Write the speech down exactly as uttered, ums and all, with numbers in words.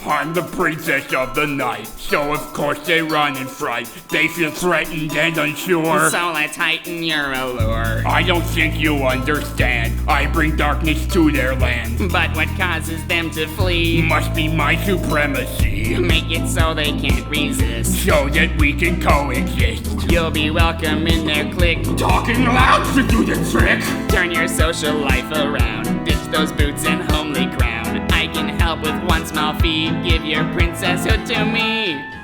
I'm the princess of the night, so of course they run in fright. They feel threatened and unsure, so let's heighten your allure. I don't think you understand, I bring darkness to their land. But what causes them to flee must be my supremacy. Make it so they can't resist, so that we can coexist. You'll be welcome in their clique. Talking loud should do the trick. Turn your social life around, ditch those boots and homely crown. I can help with one small fee, give your princesshood to me.